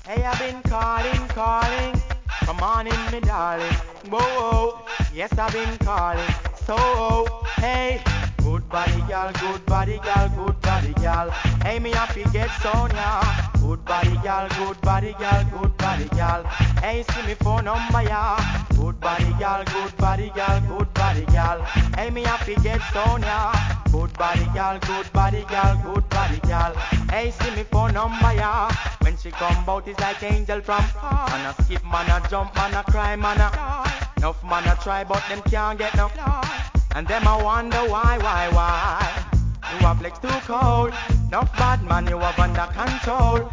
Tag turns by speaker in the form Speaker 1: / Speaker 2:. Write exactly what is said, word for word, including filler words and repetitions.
Speaker 1: Hey, I've been calling, calling. Come on in, me darling. Whoa, yes, I've been calling. So, hey, good body girl, good body girl, good body girl. Hey, me happy get Sonia. Good body girl, good body girl, good body girl. Hey, see me phone number, yeah. Good body girl, good body girl, good body girl. Hey, me happy get Sonia. Good body girl, good body girl, good body girl. Hey, see me phone number, yeah. When she come out, it's like angel from man a skip, man a jump, man a cry, man a enough man a try, but them can't get no. And them a wonder why, why, why. You a flex too cold. Enough bad man you have under control.